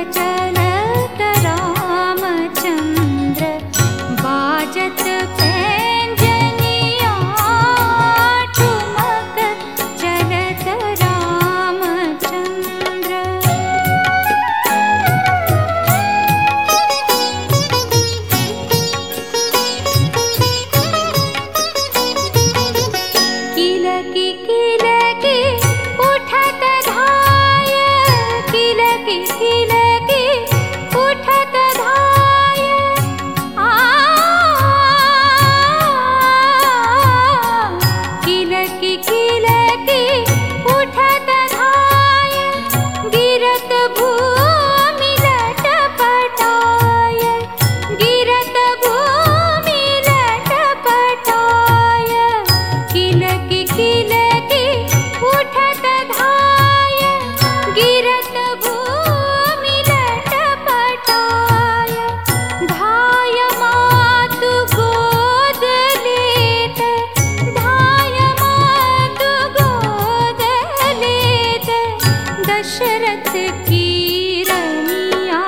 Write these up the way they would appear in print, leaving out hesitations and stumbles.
चलत रामचंद्र बाजत पैंजनिया ठुमक चलत रामचंद्र। किलकी किलकी उठत धाय, किलकी किलकी उठत धाय, किलकी किलकी उठत धाय, गिरत भूमि लटपटाय, गिरत भूमि लटपटाय, किलकी किलकी उठत धाय, गिरत भूमि लटपटाय, धाय मातु गोद लेत, धाय मातु गोद लेत, दशरथ की रनिया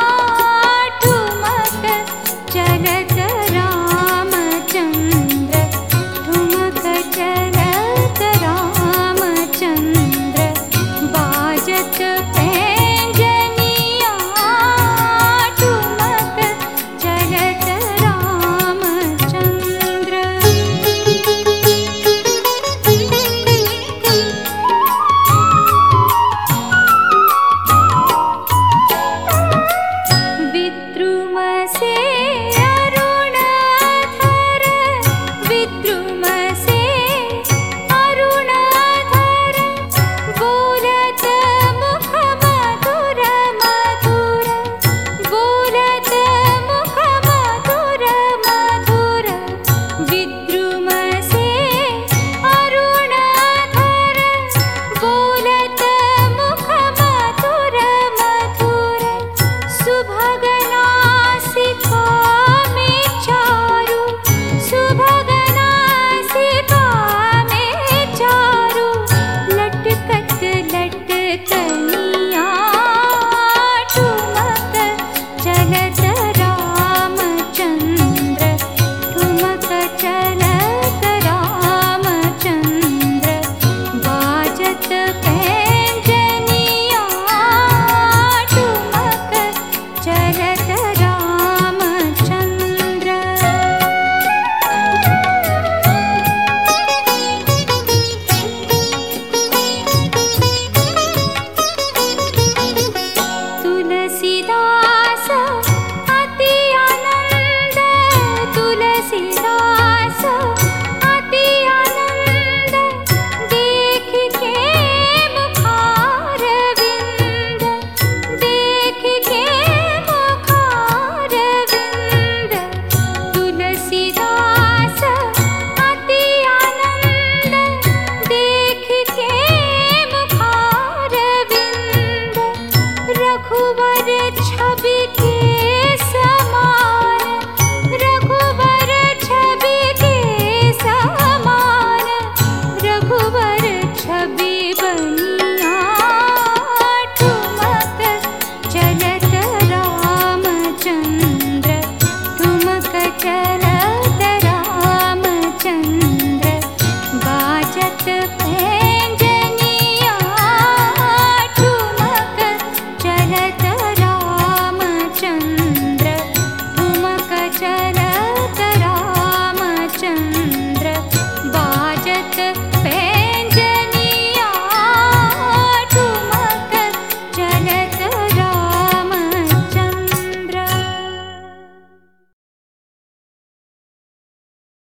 ठुमक चलत रामचंद्र, ठुमक चलत रामचंद्र, बाजत पैंजनिया ठुमक चलत रामचंद्र। विद्रुम से अरुणधर, विद्रुम से अरुणधर, बोलत मुख मधुर मधुर, बोलत मुख मधुर मधुर, विद्रुम से अरुणधर, बोलत मुख मधुर मधुर, सुभगनासिका में चारु, सुभगनासिका में चारु, लटकत लटकनिया ठुमक चलत रामचंद्र, ठुमक चलत रामचंद्र, बाजत पैंजनिया ठुमक चलत रामचंद्र। तुलसीदास अति आनंद, तुलसीदास अति आनंद, देख के मुखार विंद, देख के मुखार विंद, तुलसीदास अति आनंद, देख के मुखार विंद, रघुवर छवि के